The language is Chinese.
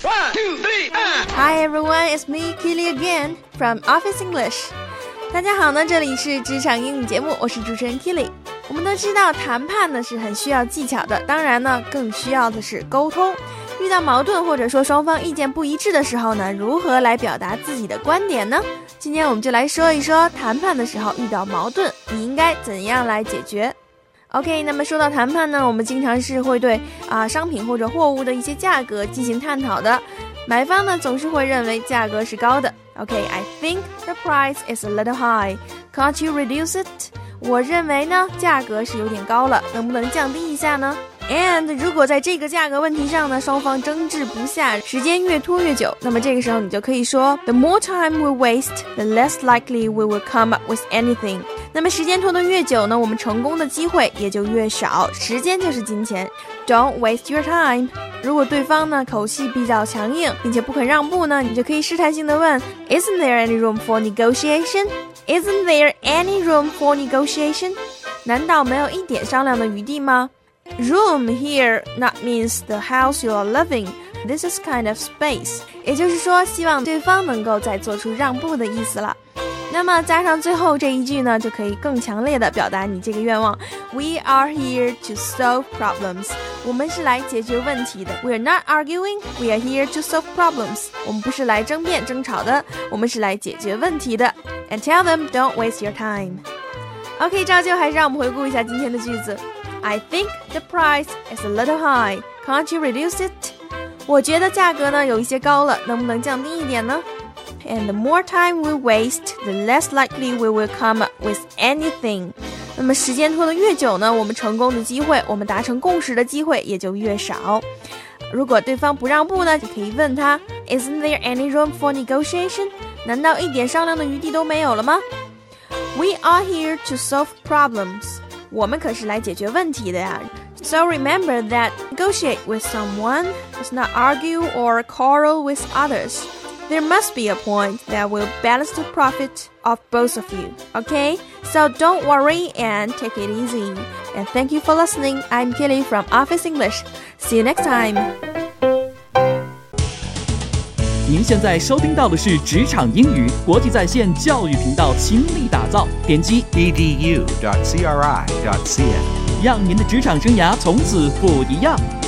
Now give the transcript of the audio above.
1, 2, 3, Hi everyone, it's me, Keely again from Office English. 大家好呢，这里是职场英语节目，我是主持人 Keely。我们都知道谈判呢是很需要技巧的，当然呢更需要的是沟通。遇到矛盾或者说双方意见不一致的时候呢，如何来表达自己的观点呢？今天我们就来说一说谈判的时候遇到矛盾，你应该怎样来解决。OK， 那么说到谈判呢，我们经常是会对商品或者货物的一些价格进行探讨的。买方呢总是会认为价格是高的。I think the price is a little high. Can't you reduce it? 我认为呢价格是有点高了，能不能降低一下呢？ And 如果在这个价格问题上呢，双方争执不下，时间越拖越久，那么这个时候你就可以说 The more time we waste, the less likely we will come up with anything. 那么时间拖得越久呢，我们成功的机会也就越少，时间就是金钱。Don't waste your time. 如果对方呢口气比较强硬，并且不肯让步呢，你就可以试探性的问 Isn't there any room for negotiation? Isn't there any room for negotiation? 难道没有一点商量的余地吗？ Room here not means the house you are living. This is kind of space. 也就是说希望对方能够再做出让步的意思了。那么加上最后这一句呢，就可以更强烈的表达你这个愿望。We are here to solve problems. 我们是来解决问题的。We are not arguing. We are here to solve problems. 我们不是来争辩争吵的，我们是来解决问题的。And tell them don't waste your time. OK， 照旧还是让我们回顾一下今天的句子。I think the price is a little high. Can't you reduce it? 我觉得价格呢有一些高了，能不能降低一点呢？And the more time we waste, the less likely we will come up with anything. 那么时间拖得越久呢，我们成功的机会，我们达成共识的机会也就越少。如果对方不让步呢，就可以问他 Isn't there any room for negotiation? 难道一点商量的余地都没有了吗？ We are here to solve problems. 我们可是来解决问题的呀。So remember that negotiate with someone does not argue or quarrel with others.There must be a point that will balance the profit of both of you. Okay? So don't worry and take it easy. And thank you for listening. I'm Keely from Office English. See you next time. 您现在收听到的是职场英语国际在线教育频道，倾力打造，点击 edu.cri.cn， 让您的职场生涯从此不一样。